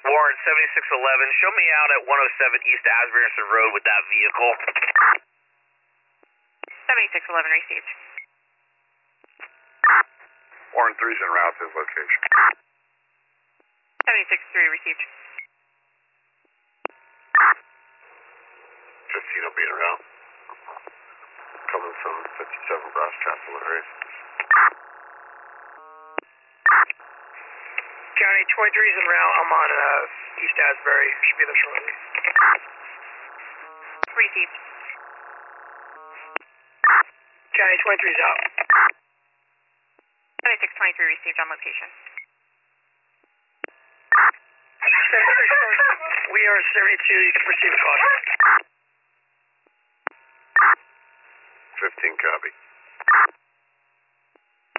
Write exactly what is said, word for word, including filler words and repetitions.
Warren, seventy-six eleven, show me out at one oh seven East Asbury Road with that vehicle. seventy-six eleven received. Warren three's en route to his location. seventy-six three received. fifteen will be en route. Coming from fifty-seven Brass Castle area. County twenty-three's en route. I'm on uh, East Asbury. Should be there shortly. Received. County twenty-three's out. seventy-six twenty-three received on location. We are seventy-two. You can proceed with caution. fifteen copy.